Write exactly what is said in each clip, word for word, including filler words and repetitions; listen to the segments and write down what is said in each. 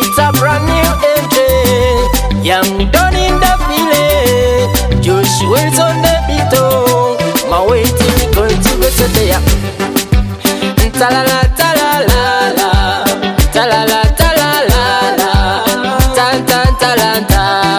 It's a brand new entry, young done in the village. Josh Wills on the beat, oh, my way to be going to go to the ya. Talala talala, talala talala, tan tan talanta.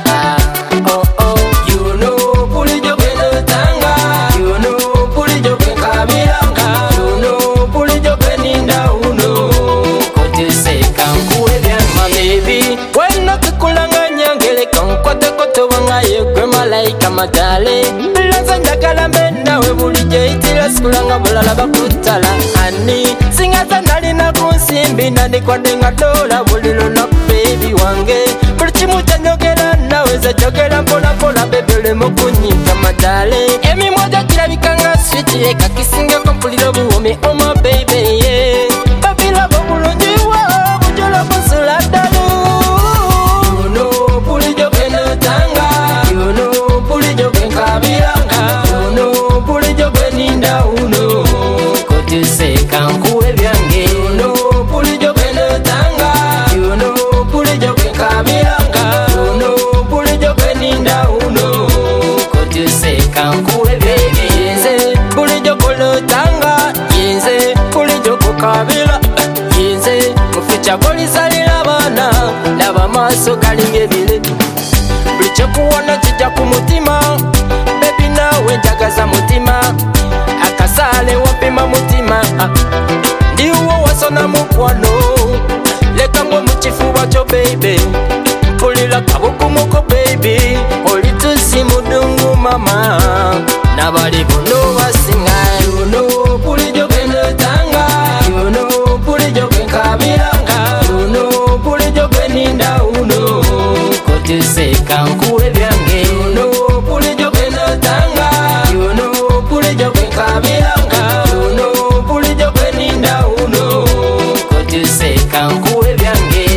Oh oh, you know Pulijo Beno Tanga, you know Pulijo Benkamiranga, you know Pulijo Beninda uno. Kote se kankuwe bya my baby. When not kulanga nyangele kankwate kote wanga yekwe malaika matale. Bilanza njagala mbenda we bulijo itira sikulanga bulala bakutala. Ani singaza nalina kunsimbi nani kwa denga dola bulilo na baby wange. Kulichimu chanyogela naweza chogela mpola mpola baby ule mukunyika madale. Emi moja kila vikanga switch eka kisinga kompulilo buwome oh my baby yeah. Babila babulonjiwa bujola busula dalu. You know Pulijo Beno Tanga, you know Pulijo Benkamiranga, you know Pulijo Beninda uno. Kote se kankuwe byange, you know Pulijo Beno Tanga, you know Pulijo Benkamiranga, you know Pulijo Beninda uno. Kote se kankuwe byange, yenze Pulijo Beno Tanga, yenze Pulijo Benkamira, yenze muficha polisalira bana laba maso galinge bile. Bulicho kuwona kijja ku mutima, baby nawe njagaza mutima, akasale wapima mutima. Ndiwo wasona mukwano, leka ngwe mukifuba kyo baby, mpulira kabukumuko baby, oli tusi mudungu mama, nabali buno basinga. You know Pulijo Beno Tanga, you know Pulijo Benkamiranga, you know Pulijo Beninda uno. Kote se kankuwe byange, you know Pulijo Beno Tanga, you know Pulijo Benkamiranga, you know Pulijo Beninda uno. Kote se kankuwe byange.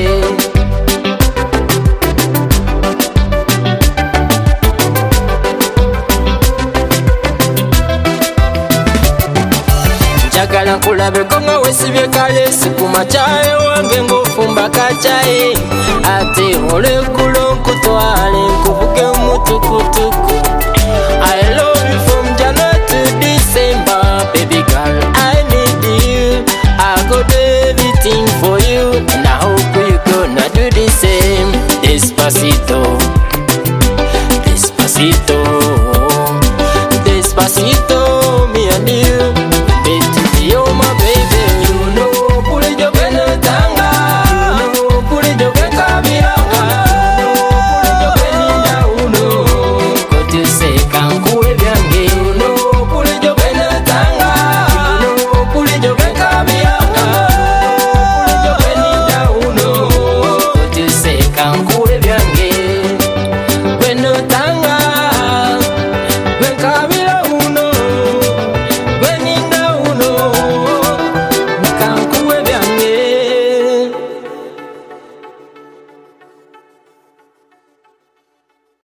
Njagala nkulabeko nga wesibye kale sikuma kyaye wange ng'ofumba kacayi, ate olekulo nkutwale nkuvuge mutukutuku. I love you from January to December, baby girl I need you. I go there